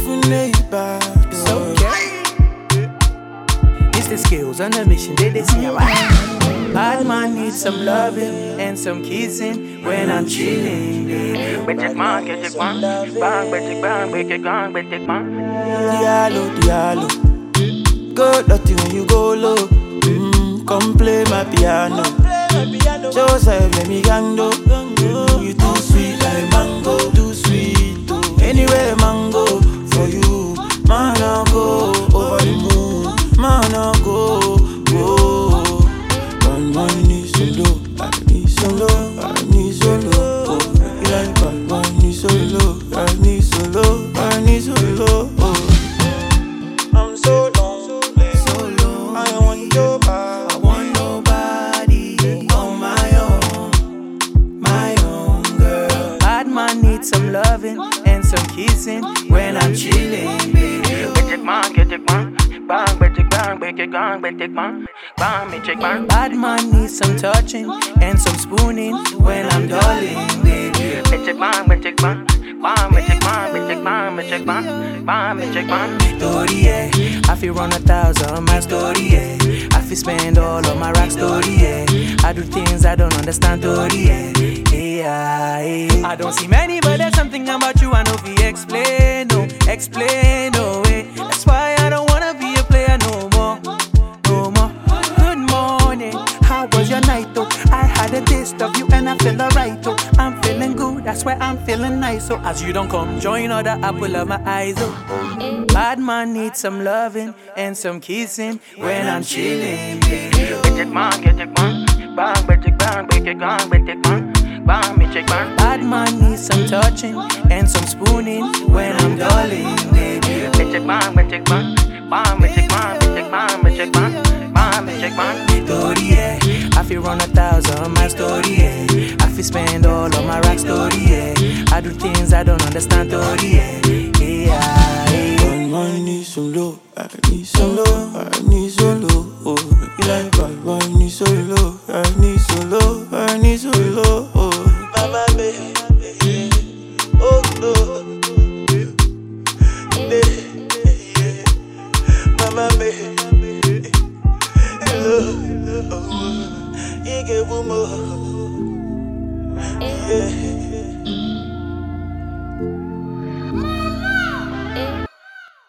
It's okay. It's the skills on the mission, they see how bad man needs some loving and some kissing when I'm chilling. Diallo, Diallo. Go dirty when you go low. Come play my piano. Joseph, let me gango. You too sweet like mango, too sweet. Anywhere mango for you, man I go over the moon, man I go. Man need some low, I need some low, I need some low. Oh, you like bad man need some low, I need some low, I need some low. I'm so lonely, so low. I want your body, I want nobody on my own girl. Bad man needs some loving and some kissing when I'm chilling, baby. Bad man needs some touching and some spooning when I'm darling, baby. Story, yeah. I feel run 1,000 my story, yeah. I feel spend all of my rock story, yeah. I do things I don't understand, story, yeah. I don't see many, but there's something about you I know if you explain, no, way. That's why I don't wanna be a player no more. Good morning, how was your night though? I had a taste of you and I feel alright though. I'm feeling good, that's why I'm feeling nice. So as you don't come, join other apple of my eyes oh. Bad man needs some loving and some kissing when I'm chilling, baby. Bad man needs some touching and some spooning when I'm darling, baby. Story, yeah. I feel run 1,000 my story, yeah. I feel spend all of my rock story, yeah. I do things I don't understand, story, yeah. Bad man need some low, I need some low, I need some low. Oh, you like bad man need so low, I need so low, I need so low. Oh, mama baby, oh no, mama baby, hello, you give me more.